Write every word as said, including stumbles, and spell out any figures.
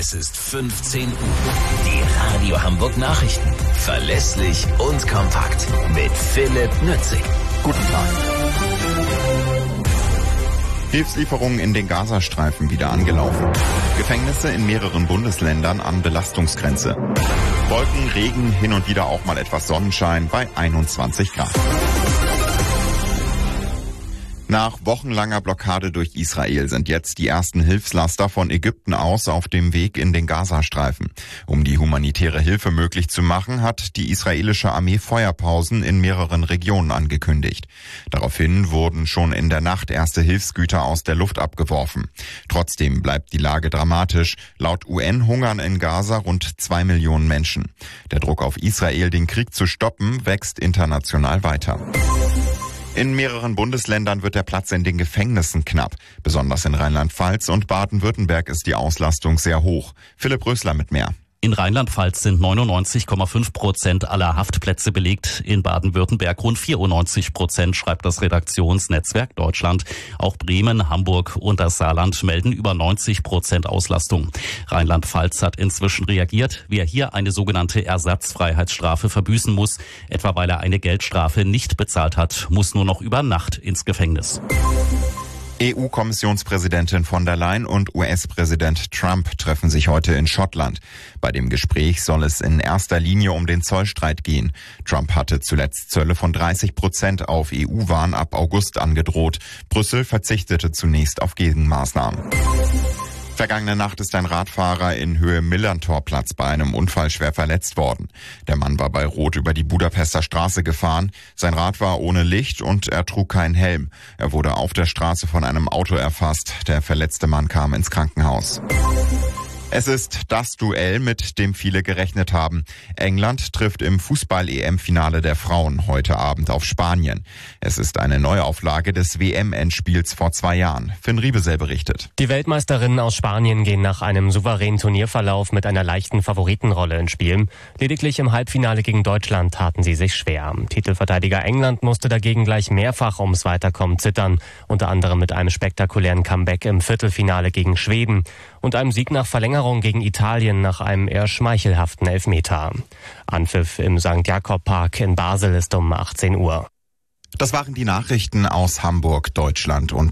Es ist fünfzehn Uhr. Die Radio Hamburg Nachrichten. Verlässlich und kompakt. Mit Philipp Nützig. Guten Tag. Hilfslieferungen in den Gazastreifen wieder angelaufen. Gefängnisse in mehreren Bundesländern an Belastungsgrenze. Wolken, Regen, hin und wieder auch mal etwas Sonnenschein bei einundzwanzig Grad. Nach wochenlanger Blockade durch Israel sind jetzt die ersten Hilfslaster von Ägypten aus auf dem Weg in den Gazastreifen. Um die humanitäre Hilfe möglich zu machen, hat die israelische Armee Feuerpausen in mehreren Regionen angekündigt. Daraufhin wurden schon in der Nacht erste Hilfsgüter aus der Luft abgeworfen. Trotzdem bleibt die Lage dramatisch. Laut U N hungern in Gaza rund zwei Millionen Menschen. Der Druck auf Israel, den Krieg zu stoppen, wächst international weiter. In mehreren Bundesländern wird der Platz in den Gefängnissen knapp. Besonders in Rheinland-Pfalz und Baden-Württemberg ist die Auslastung sehr hoch. Philipp Rösler mit mehr. In Rheinland-Pfalz sind neunundneunzig Komma fünf Prozent aller Haftplätze belegt. In Baden-Württemberg rund vierundneunzig Prozent, schreibt das Redaktionsnetzwerk Deutschland. Auch Bremen, Hamburg und das Saarland melden über neunzig Prozent Auslastung. Rheinland-Pfalz hat inzwischen reagiert. Wer hier eine sogenannte Ersatzfreiheitsstrafe verbüßen muss, etwa weil er eine Geldstrafe nicht bezahlt hat, muss nur noch über Nacht ins Gefängnis. E U-Kommissionspräsidentin von der Leyen und U S-Präsident Trump treffen sich heute in Schottland. Bei dem Gespräch soll es in erster Linie um den Zollstreit gehen. Trump hatte zuletzt Zölle von dreißig Prozent auf E U-Waren ab August angedroht. Brüssel verzichtete zunächst auf Gegenmaßnahmen. Vergangene Nacht ist ein Radfahrer in Höhe Millantorplatz bei einem Unfall schwer verletzt worden. Der Mann war bei Rot über die Budapester Straße gefahren. Sein Rad war ohne Licht und er trug keinen Helm. Er wurde auf der Straße von einem Auto erfasst. Der verletzte Mann kam ins Krankenhaus. Es ist das Duell, mit dem viele gerechnet haben. England trifft im Fußball-E M-Finale der Frauen heute Abend auf Spanien. Es ist eine Neuauflage des W M-Endspiels vor zwei Jahren. Finn Riebesell berichtet. Die Weltmeisterinnen aus Spanien gehen nach einem souveränen Turnierverlauf mit einer leichten Favoritenrolle ins Spiel. Lediglich im Halbfinale gegen Deutschland taten sie sich schwer. Titelverteidiger England musste dagegen gleich mehrfach ums Weiterkommen zittern. Unter anderem mit einem spektakulären Comeback im Viertelfinale gegen Schweden und einem Sieg nach Verlängerung gegen Italien nach einem eher schmeichelhaften Elfmeter. Anpfiff im Sankt Jakob Park in Basel ist um achtzehn Uhr. Das waren die Nachrichten aus Hamburg, Deutschland und